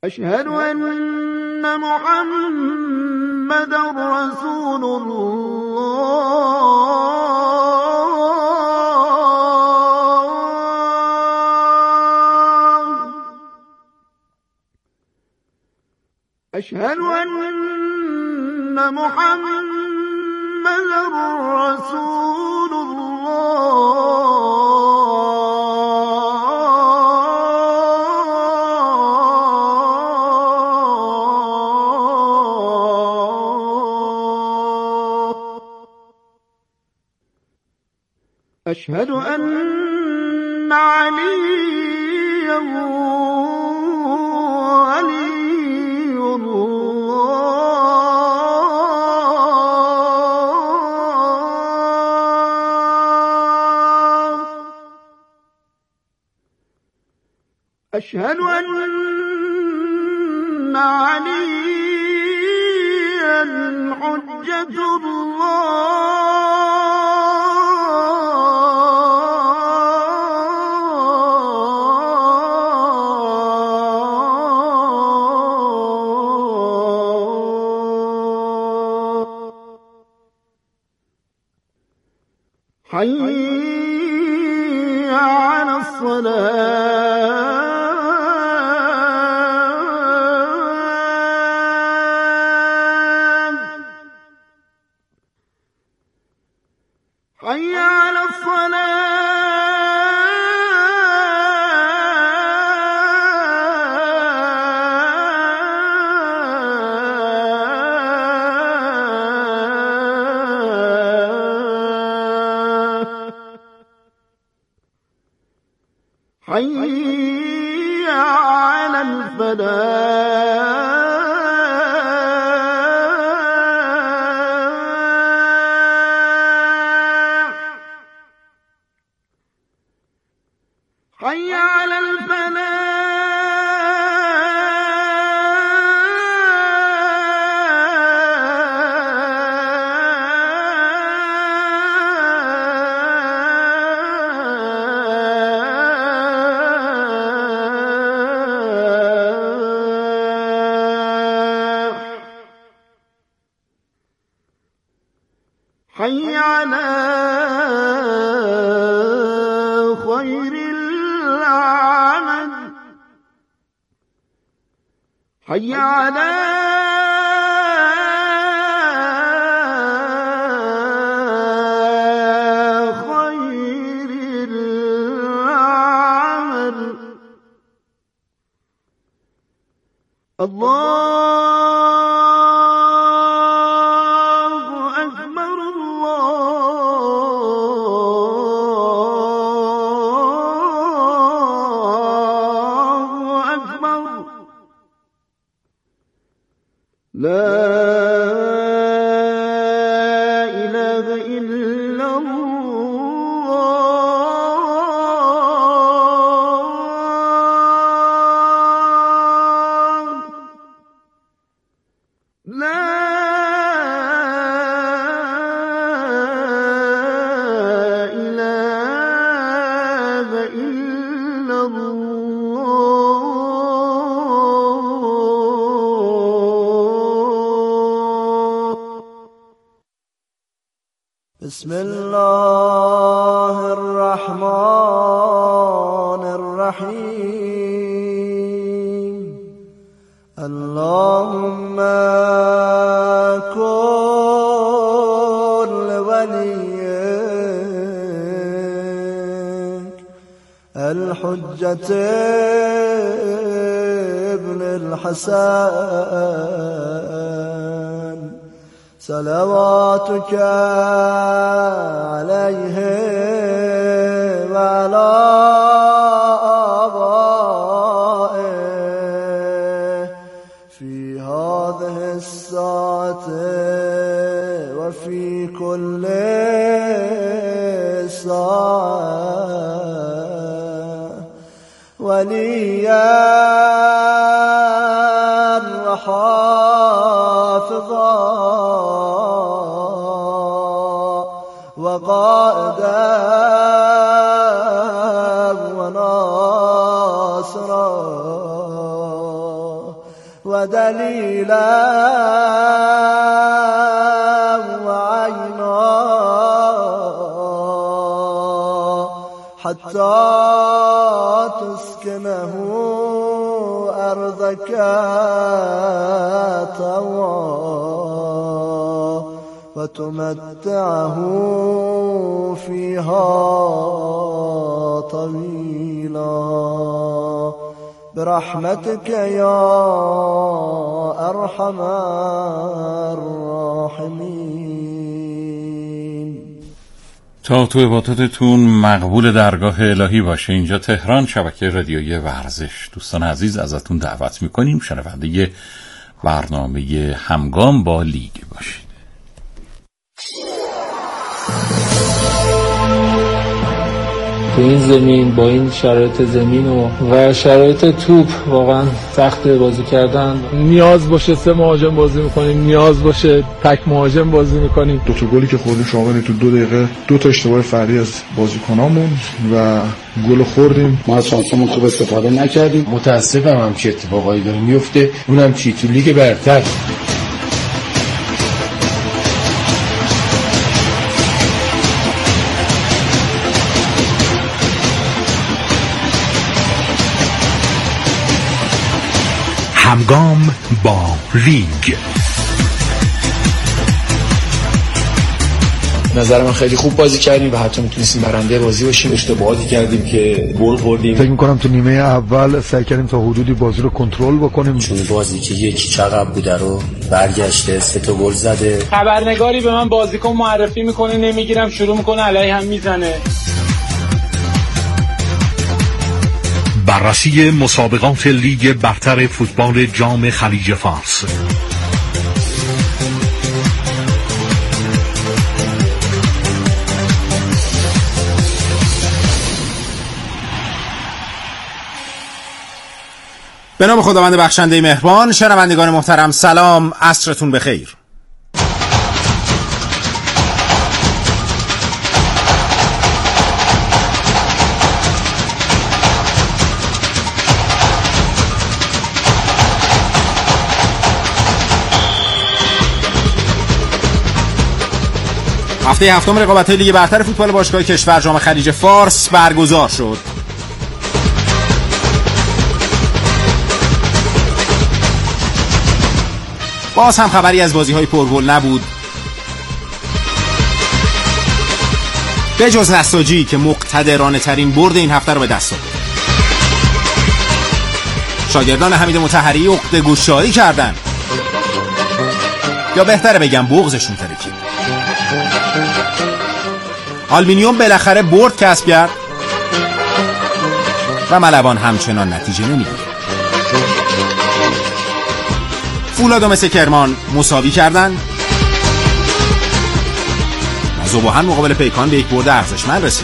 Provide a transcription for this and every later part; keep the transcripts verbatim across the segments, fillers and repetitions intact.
أشهد أن محمدا رسول الله. أشهد أن محمدا رسول الله. أشهد أن عليا ولي الله. أشهد أن عليا حجة الله. حي على الصلاة. حي على حي على الفلاح. حي على حي على خير العمل. حي على خير العمل. الله لا إله إلا الله. لا إله إلا الله. بسم الله الرحمن الرحيم. اللهم كن لوليك الحجة ابن الحسن صلواتك عليه وعلى آبائه في هذه الساعة وفي كل ساعة وليا وحافظا وقائدا وناصرا ودليلا وعينا حتى تسكنه أرضك طوعا وتمتعه فيها طويلا برحمتك يا أرحم الراحمين. تا تو عبادتتون مقبول درگاه الهی باشه. اینجا تهران، شبکه رادیویی ورزش. دوستان عزیز ازتون دعوت میکنیم شنونده برنامه همگام با لیگ باشید. تو این زمین با این شرایط زمین و و شرایط توپ واقعا سخت بازی کردن. نیاز باشه سه مهاجم بازی میکنیم، نیاز باشه تک مهاجم بازی میکنیم. دو تا گلی که خوردیم شامل تو دو دقیقه دو تا اشتباه فردی از بازیکنامون و گل خوردیم. ما از شانسمون خوب استفاده نکردیم. متاسفم هم چه اتفاقایی داره میفته، اونم چی تو لیگ برتر. همگام با لیگ. نظر من خیلی خوب بازی کردیم و حتی میتونستیم برنده بازی باشیم. اشتباهاتی کردیم که گل خوردیم. فکر می‌کنم تو نیمه اول سعی کردیم تا حدودی بازی رو کنترل بکنیم. چون بازی که یک چقدر بوده رو برگشته، سه تا گل زده. خبرنگاری به من بازیکن معرفی میکنه، نمیگیرم، شروع میکنه علیه هم میزنه. بررسی مسابقات لیگ برتر فوتبال جام خلیج فارس. به نام خداوند بخشنده مهربان. شنوندگان محترم سلام، عصرتون بخیر. هفته هفتم رقابت‌های لیگ برتر فوتبال باشگاه کشور جام خلیج فارس برگزار شد. باز هم خبری از بازی‌های پرگل نبود، به جز نساجی که مقتدرانه ترین برد این هفته رو به دست آورد. شاگردان حمید مطهری عقده گشایی کردن، یا بهتره بگم بغضشون ترکید. آلومینیوم بالاخره برد کسب کرد و ملوان همچنان نتیجه نمیگیره. فولاد و مس کرمان مساوی کردن و ذوباهن مقابل پیکان به یک برد ارزشمند رسید.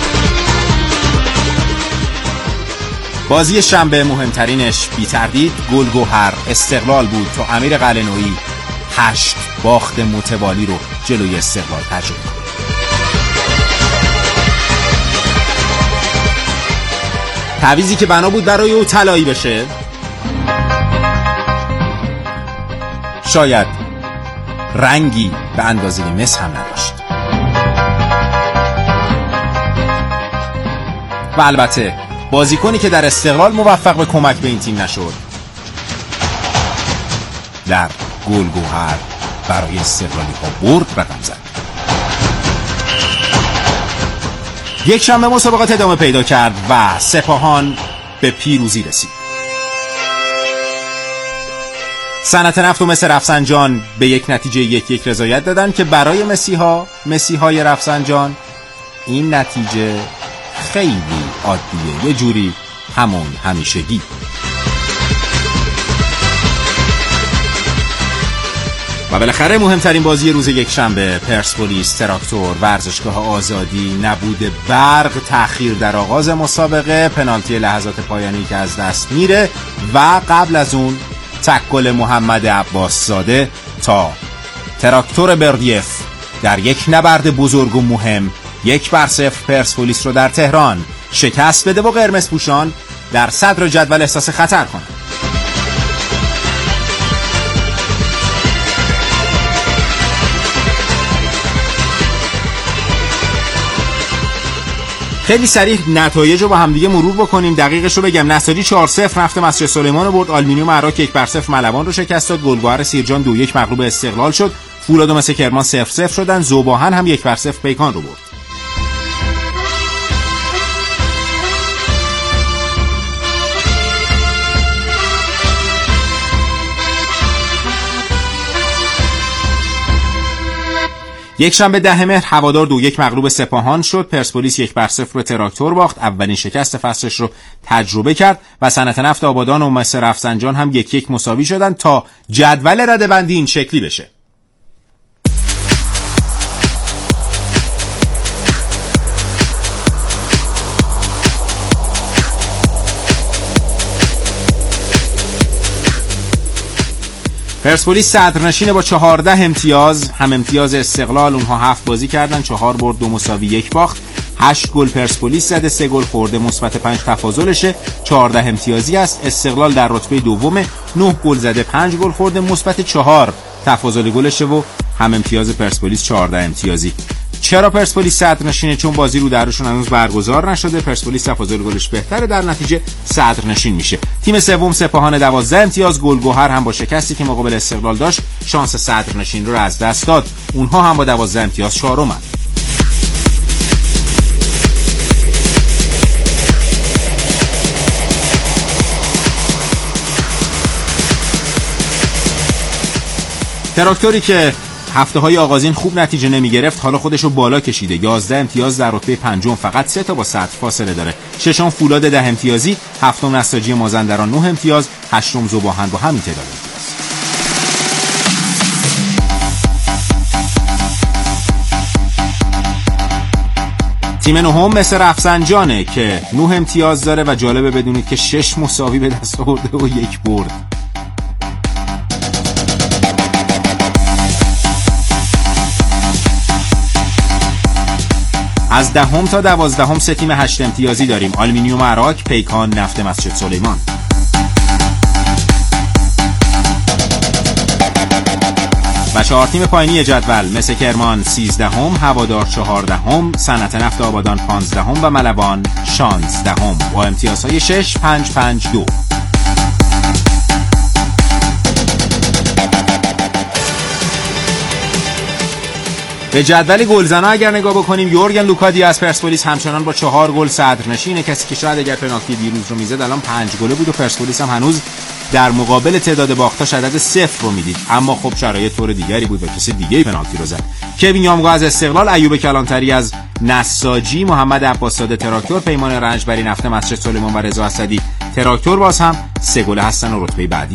بازی شنبه مهمترینش بی تردید گلگهر استقلال بود تا امیر قلعه‌نویی هشت باخت متوالی رو جلوی استقلال تجربه کرد. تعویضی که بنا بود برای او طلایی بشه شاید رنگی به اندازه مس هم نداشت و البته بازیکنی که در استقلال موفق به کمک به این تیم نشد در گلگهر برای استقلالی ها برد رقم زد. یک شنبه مسابقات ادامه پیدا کرد و سپاهان به پیروزی رسید. صنعت نفت و مس رفسنجان به یک نتیجه یک یک رضایت دادن که برای مسیحا مسیحای رفسنجان این نتیجه خیلی عادیه، یه جوری همون همیشگی. و بالاخره مهمترین بازی روز یک شنبه پرسپولیس تراکتور ورزشگاه آزادی، نبود برق، تأخیر در آغاز مسابقه، پنالتی لحظات پایانی که از دست میره و قبل از اون تکل محمد عباس زاده تا تراکتور بردیف در یک نبرد بزرگ و مهم یک بر صفر پرسپولیس رو در تهران شکست بده و قرمز پوشان در صدر جدول احساس خطر کنند. خیلی سریع نتایج رو با هم دیگه مرور بکنیم. دقیقش رو بگم. نساجی چهار صفر نفت مسجد سلیمان رو برد. آلومینیوم عراق یک بر صفر ملوان رو شکست داد. گلگهر سیرجان دو یک مغلوب استقلال شد. فولاد و مس کرمان صفر صفر شدن. ذوباهن هم یک بر صفر پیکان رو برد. یک شنبه ده مهر هوادار دو یک مغلوب سپاهان شد. پرسپولیس یک بر صفر رو تراکتور باخت. اولین شکست فصلش رو تجربه کرد و صنعت نفت آبادان و مس رفسنجان هم یک یک مساوی شدن تا جدول رده‌بندی این شکلی بشه. پرسپولیس صدرنشین با چهارده امتیاز، هم امتیاز استقلال. اونها هفت بازی کردن، چهار برد دو مساوی یک باخت. هشت گل پرسپولیس زده، سه گل خورده، مثبت پنج تفاضلشه، چهارده امتیازی است. استقلال در رتبه دومه، نه گل زده، پنج گل خورده، مثبت چهار تفاضل گلشه و هم امتیاز پرسپولیس چهارده امتیازی. چرا پرسپولیس صدرنشینه؟ چون بازی رو درشون هنوز برگزار نشده. پرسپولیس تفاضل گلش بهتره، در نتیجه صدرنشین میشه. تیم سوم سپاهان دوازده امتیاز. گلگهر هم با شکستی که مقابل استقلال داشت شانس صدرنشین رو از دست داد. اونها هم با دوازده امتیاز چهارمن. تراکتوری که هفته های آغازین خوب نتیجه نمی گرفت حالا خودشو بالا کشیده. یازده امتیاز در رتبه پنجم، فقط سه تا با صدر فاصله داره. ششم فولاد ده امتیازی، هفتم نساجی مازندران نه امتیاز، هشتم ذوباهن با همین تعداد امتیاز. تیم نهم مس رفسنجانه که نه امتیاز داره و جالبه بدونید که شش مساوی به دست آورده و یک برد. از دهم تا دوازدهم سه تیم هشت امتیازی داریم. آلومینیوم عراق، پیکان، نفت مسجد سلیمان. و چهار تیم پایینی جدول: مس کرمان سیزدهم، هوادار چهاردهم، صنعت نفت آبادان پانزدهم و ملوان شانزدهم با امتیازهای شش پنج پنج دو. به جدول گلزنا اگر نگاه بکنیم، یورگن لوکادی از پرسپولیس همچنان با چهار گل صدرنشینه. کسی که شاید اگر پنالتی دیروز رو میزد الان پنج گله بود و پرسپولیس هم هنوز در مقابل تعداد باختاش عدد صفر رو میدید. اما خب شرایط طور دیگری بود و کسی دیگه پنالتی رو زد. کوین یامگا از استقلال، ایوب کلانتری از نساجی، محمد عباسزاده تراکتور، پیمان رنجبری نفت مسجد سلیمان و رضا اسدی تراکتور باز هم سه گل هستن و رتبه بعدی.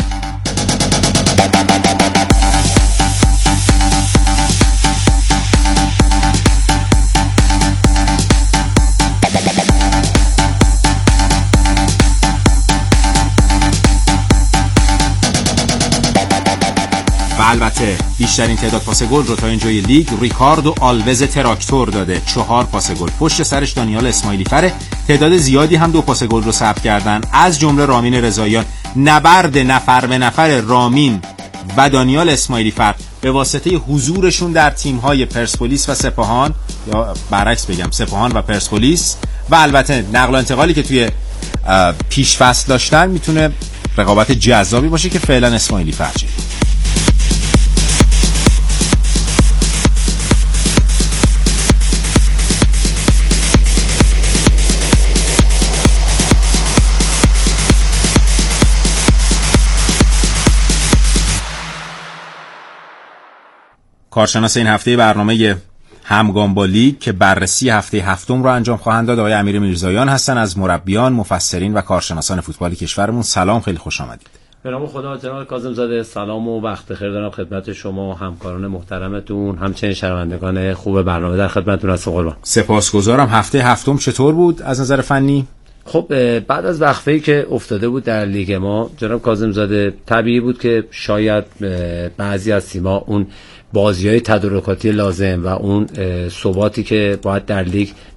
البته بیشترین تعداد پاس گل رو تا اینجای لیگ ریکاردو آلوز تراکتور داده، چهار پاس گل. پشت سرش دانیال اسماعیلی فره، تعداد زیادی هم دو پاس گل رو ثبت کردن، از جمله رامین رضاییان. نبرد نفر به نفر رامین و دانیال اسماعیلی فر به واسطه حضورشون در تیم‌های پرسپولیس و سپاهان، یا برعکس بگم سپاهان و پرسپولیس، و البته نقل و انتقالی که توی پیش فصل داشتن، میتونه رقابت جذابی باشه که فعلا اسماعیلی فرجه. کارشناس این هفته برنامه همگام با لیگ که بررسی هفته هفتم رو انجام خواهند داد آقای امیر میرزاییان هستن، از مربیان، مفسرین و کارشناسان فوتبال کشورمون. سلام، خیلی خوش آمدید. به نام خدا. جناب کاظم زاده سلام و وقت بخیر دارم خدمت شما همکاران محترمتون، همچنین شنوندگان خوب برنامه در خدمتتون هستم. قربان. سپاسگزارم. هفته هفتم چطور بود از نظر فنی؟ خب بعد از وقفه‌ای که افتاده بود در لیگ ما جناب کاظم زاده، طبیعی بود که شاید بعضی از تیم‌ها اون بازی‌های تدارکاتی لازم و اون ثباتی که باید در لیگ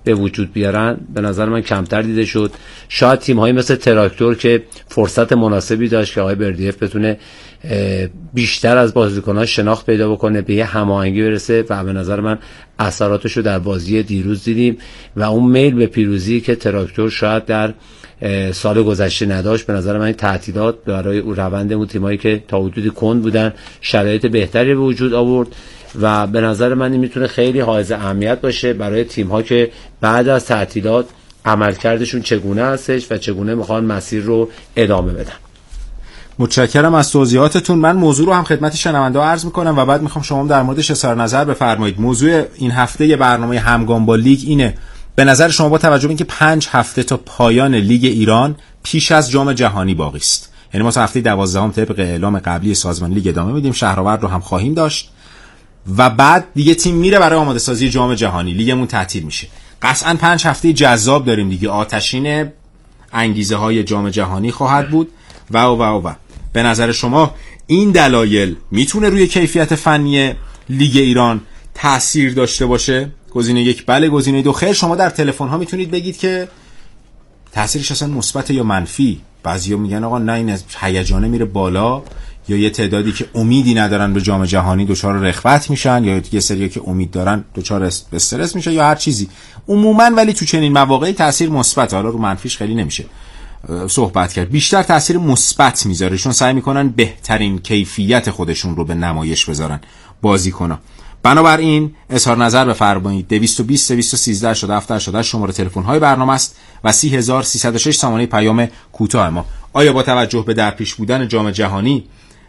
به وجود بیارن به نظر من کمتر دیده شد. شاید تیم‌های مثل تراکتور که فرصت مناسبی داشت که آقای بردیف بتونه بیشتر از بازیکن‌ها شناخت پیدا بکنه، به یه هماهنگی برسه و به نظر من اثراتش رو در بازی دیروز دیدیم و اون میل به پیروزی که تراکتور شاید در سال گذشته نداشت، به نظر من این تعطیلات برای روند اون تیمایی که تا حدودی کند بودن شرایط بهتری به وجود آورد و به نظر من این میتونه خیلی حائز اهمیت باشه برای تیم‌ها که بعد از تعطیلات عملکردشون چگونه هستش و چگونه میخوان مسیر رو ادامه بدن. متشکرم از توضیحاتتون. من موضوع رو هم خدمت شنونده ها عرض میکنم و بعد میخوام شما در موردش اظهار نظر بفرمایید. موضوع این هفته یه برنامه همگام با لیگ اینه: به نظر شما با توجه به اینکه پنج هفته تا پایان لیگ ایران پیش از جام جهانی باقی است، یعنی ما تا هفته دوازدهم طبق اعلام قبلی سازمان لیگ ادامه میدیم، شهرآورد رو هم خواهیم داشت و بعد دیگه تیم میره برای آماده سازی جام جهانی، لیگمون تعطیل میشه. قطعاً پنج هفته جذاب داریم دیگه، آتشین انگیزه های جام جهانی خواهد بود و و و و به نظر شما این دلایل میتونه روی کیفیت فنی لیگ ایران تأثیر داشته باشه؟ گزینه یک بله، گزینه دو خیر. شما در تلفن ها میتونید بگید که تأثیرش اصلا مثبت یا منفی. بعضیا میگن آقا نه این هیجانه میره بالا، یا یه تعدادی که امیدی ندارن به جام جهانی دچار رغبت میشن، یا یه سری که امید دارن دچار استرس میشه یا هر چیزی. عموما ولی تو چنین مواقعی تأثیر مثبت، حالا رو منفیش خیلی نمیشه صحبت کرد، بیشتر تأثیر مثبت میذاره، چون سعی میکنن بهترین کیفیت خودشون رو به نمایش بذارن بازیکن‌ها. بنابراین اظهار نظر بفرمایید. دویست و بیست دویست و سیزده شده هفتاد شده شماره تلفن های برنامه است و سی هزار و سیصد و شش سامانه پیام کوتاه ما. آیا با توجه به در پیش بودن جام جهانی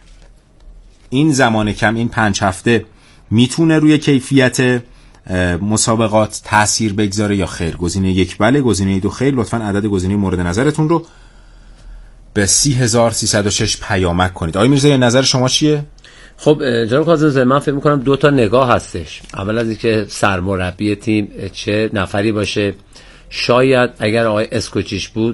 این زمان کم، این پنج هفته میتونه روی کیفیت مسابقات تأثیر بگذاره یا خیر؟ گزینه یک بله، گزینه دو خیر. لطفاً عدد گزینه مورد نظرتون رو به سی هزار و سیصد و شش پیامک کنید. آقای میرزایی نظر شما چیه؟ خب جناب کاظمی، من فکر می‌کنم دو تا نگاه هستش. اول از اینکه سرمربی تیم چه نفری باشه، شاید اگر آقای اسکوچیش بود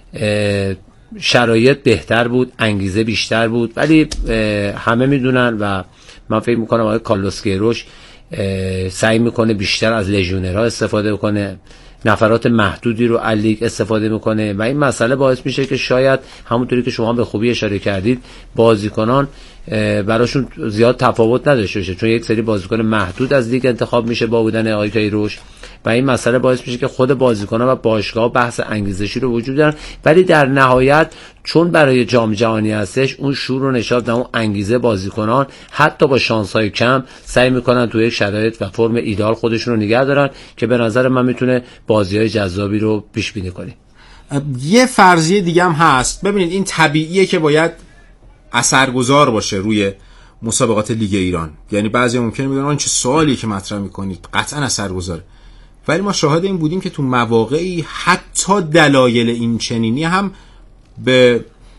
شرایط بهتر بود، انگیزه بیشتر بود، ولی همه میدونن و من فکر می‌کنم آقای کارلوس کیروش سعی میکنه بیشتر از لژیونرها استفاده کنه، نفرات محدودی رو از لیگ استفاده میکنه و این مسئله باعث میشه که شاید همونطوری که شما به خوبی اشاره کردید بازیکنان براشون زیاد تفاوت نداشته باشه، چون یک سری بازیکن محدود از لیگ انتخاب میشه با بودن آقای کیروش و این مسئله باعث میشه که خود بازیکنان و باشگاه بحث انگیزشی رو وجود دارن، ولی در نهایت چون برای جام جهانی هستش اون شور و نشاط و اون انگیزه بازیکنان حتی با شانس‌های کم سعی میکنن توی یک شرایط و فرم ایدئال خودشون رو نگه دارن که به نظر من میتونه بازی‌های جذابی رو پیش بینی کنه. یه فرضیه دیگه هم هست. ببینید این طبیعیه که باید اثرگذار باشه روی مسابقات لیگ ایران، یعنی بعضی ممکنه میگن آن چه سوالی که مطرح میکنید، قطعا اثرگذاره، ولی ما شاهد این بودیم که تو مواقعی حتی دلایل این چنینی هم به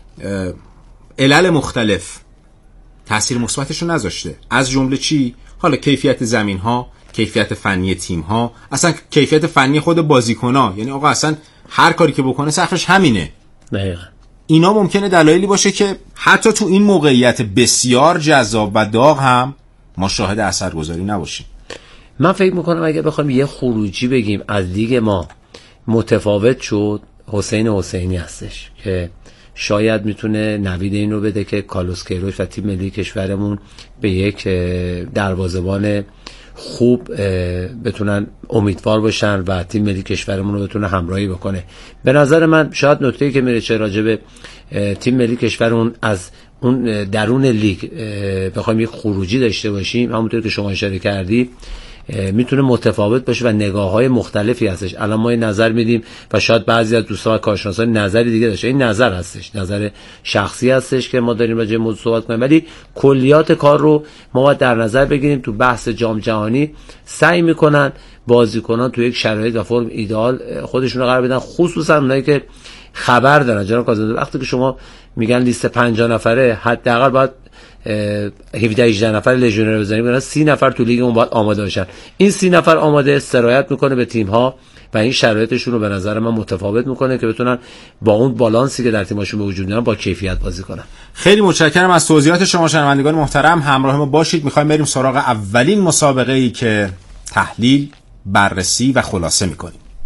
علل مختلف تأثیر مثبتش رو نذاشته. از جمله چی؟ حالا کیفیت زمین ها، کیفیت فنی تیم ها، اصلا کیفیت فنی خود بازیکن ها، یعنی آقا اصلا هر کاری که بکنه سقفش همینه. دقیقاً اینا ممکنه دلایلی باشه که حتی تو این موقعیت بسیار جذاب و داغ هم ما شاهد اثرگذاری نباشیم. من فکر میکنم اگه بخوایم یه خروجی بگیم از لیگ ما متفاوت شد، حسین حسینی هستش که شاید میتونه نوید این رو بده که کارلوس کیروش و تیم ملی کشورمون به یک دروازه‌بان خوب بتونن امیدوار باشن و تیم ملی کشورمون رو بتونه همراهی بکنه. به نظر من شاید نکته‌ای که میره چه راجع به تیم ملی کشورمون از اون درون لیگ بخوایم یک خروجی داشته باشیم، همونطور که شما اشاره کردی میتونه متفاوت باشه و نگاه‌های مختلفی هستش. الان ما این نظر میدیم و شاید بعضی از دوستان و کارشناسان نظری دیگه داشته. این نظر هستش، نظر شخصی هستش که ما داریم راجع به موضوع صحبت کنیم، ولی کلیات کار رو ما باید در نظر بگیریم. تو بحث جام جهانی سعی میکنن بازیکنان تو یک شرایط و فرم ایدئال خودشون رو قرار بدن، خصوصا اونایی که خبر دارن. جناب کاظمی، وقتی که شما میگن لیست پنجاه نفره، حداقل باید هفده هجده نفر لژیونر بزنیم، برای سی نفر تو لیگ اون باید آماده باشن. این سی نفر آماده سرایت میکنه به تیم ها و این شرایطشون رو به نظر من متفاوت میکنه که بتونن با اون بالانسی که در تیمشون به وجود میاد با کیفیت بازی کنن. خیلی متشکرم از توضیحات شما شنوندگان محترم. همراه ما باشید. میخوایم بریم سراغ اولین مسابقه ای که تحلیل، بررسی و خلاصه میکنیم.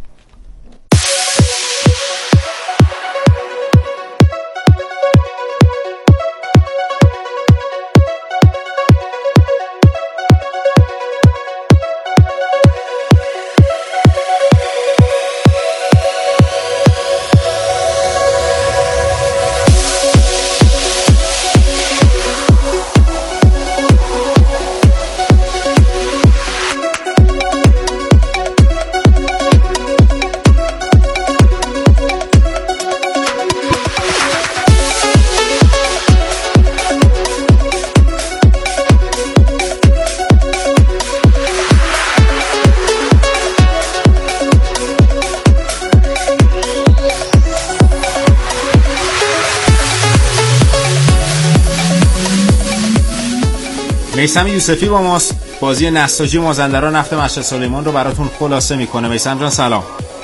میثم یوسفی با ماست. بازی نساجی مازندران نفت مشهد سلیمان رو براتون خلاصه میکنه. میثم جان سلام.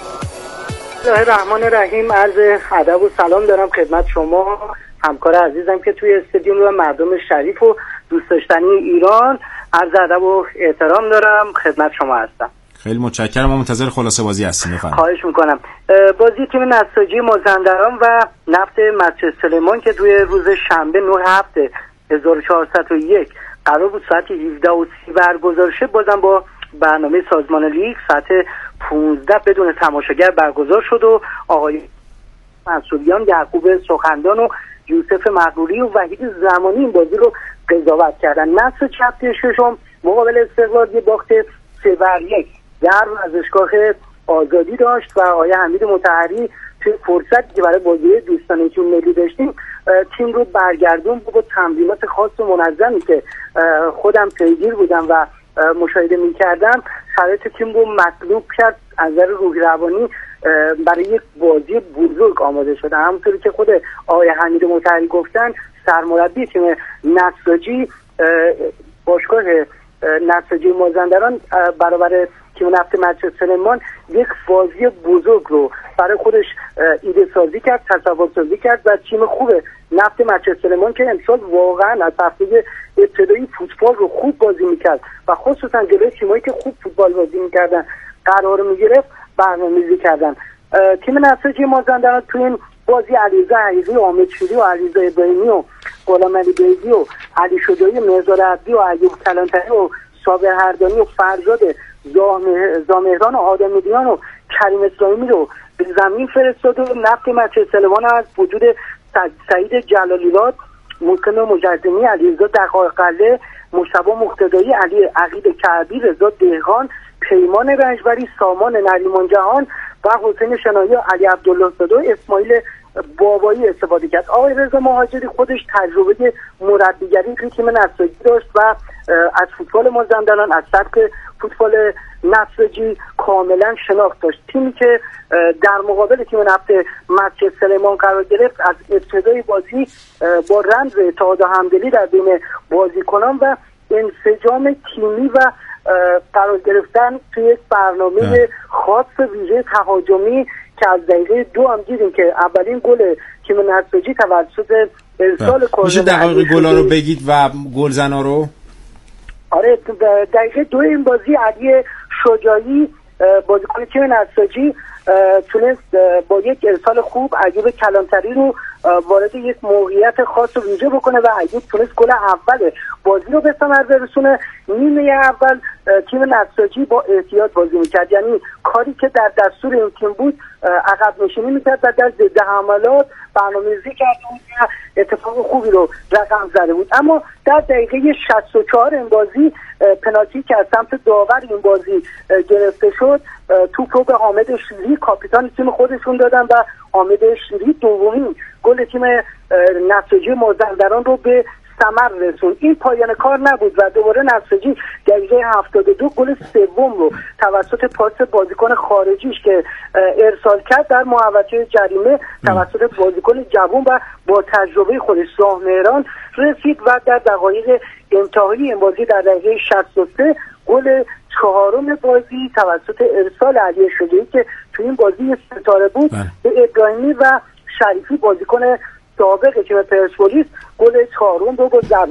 بسم الله الرحمن الرحیم. عرض ادب و سلام دارم خدمت شما همکار عزیزم که توی استادیوم و مردم شریف و دوست داشتنی ایران. عرض ادب و احترام دارم خدمت شما هستم. خیلی متشکرم. ما منتظر خلاصه بازی هستیم. بفرمایید. خواهش میکنم. بازی تیم نساجی مازندران و نفت مشهد سلیمان که توی روز شنبه نه هفته هزار و چهارصد و یک قرار بود ساعت هفده و سی برگزار شه، بازم با برنامه سازمان لیگ ساعت پانزده بدون تماشاگر برگزار شد و آقای منصوریان، یعقوب سخندان و یوسف مغروری و وحید زمانی این بازی رو قضاوت کردن. نصر چپ ششم مقابل استقلال یه باخت سه بر یک در ورزشگاه آزادی داشت و آقای حمید مطهری توی فرصتی که برای بازی دوستانه تیم ملی داشتیم تیم رو برگردون با تمرینات خاص و منظمی که خودم پیگیر بودم و مشاهده می‌کردم شرایط تیم رو مطلوب کرد، از نظر روحی روانی برای یک بازی بزرگ آماده شده. همونطوری که خود آقای حمید مطهری گفتن، سرمربی تیم نساجی باشگاه نساجی مازندران برابر تیم نفت مشهد سلیمان یک بازی بزرگ رو برای خودش ایده سازی کرد، تصور سازی کرد و تیم خوب نفت مشهد سلیمان که امسال واقعا از هفته ابتدایی فوتبال رو خوب بازی میکرد و خصوصا جلوی تیمایی که خوب فوتبال بازی میکردن قرار میگرفت برنامه‌ریزی کردن. تیم نساجی مازندران تو این بازی علیرضا عزیزی و حامد شیری و علیرضا ابراهیمی و غلام علی بیضی و علی شجاعی و مهرزاد عبدی و ایوب کلانتری و صابر هردانی و فرزاد زامهران و آدمیان و کریم اسلامی رو به زمین فرستاد و نفت مشهد سلیمان از وجود سعید جلالی‌راد، مسکن مجددی، علیرضا دقایق‌قله، مصطفی مقتدایی، علی عقیل کعبی، رضا دهقان، پیمان رنجبری، سامان نریمان جهان و حسین شنایی و علی عبدالله زاده و اسماعیل بابایی استفاده کرد. آقای رضا مهاجری خودش تجربه مربیگری توی تیم نساجی داشت و از فوتبال مازندران، از سبک فوتبال نساجی کاملا شناخت داشت. تیمی که در مقابل تیم نفت مشهد سلیمان قرار گرفت از ابتدای بازی با رمز اتحاد و همدلی در بین بازیکنان و انسجام تیمی و قرار گرفتن توی یک برنامه خاص ویژه تهاجمی که از دقیقه دو هم دیدیم که اولین گل تیم نساجی توسط ارسال کورنر. میشه دقایق گلا رو بگید و گلزنا رو؟ آره، دقیقه دو این بازی علی شجاعی بازیکن تیم نساجی تونست با یک ارسال خوب ایوب کلانتری رو وارد یک موقعیت خاص و ویژه بکنه و ایوب تونست گل اول بازی رو به ثمر برسونه. نیمه اول تیم نساجی با احتیاط بازی میکرد، یعنی کاری که در دستور این تیم بود عقب نشینی میکرد و در ضد حملات برنامه‌ریزی کرد و اتفاق خوبی رو رقم زده بود. اما در دقیقه شصت و چهار این بازی پنالتی که از سمت داور این بازی گرفته شد، توپ رو به حامد شیری کاپیتان تیم خودشون دادن و حامد شیری دومین گل تیم نساجی مازندران رو به ثمر رسون. این پایان کار نبود و دوباره نساجی دقیقه هفتاد و دو گل سوم رو توسط پاس بازیکن خارجیش که ارسال کرد در محوطه جریمه توسط بازیکن جوان و با تجربه خودش زامهران رسید و در دقایق انتهایی این بازی در دقیقه شصت و سه گل چهارم بازی توسط ارسال علی شجاعی که تو این بازی ستاره بود به ابراهیمی و شریفی بازیکن سابق تیم پرسپولیس گل چهارم رو گذاشت.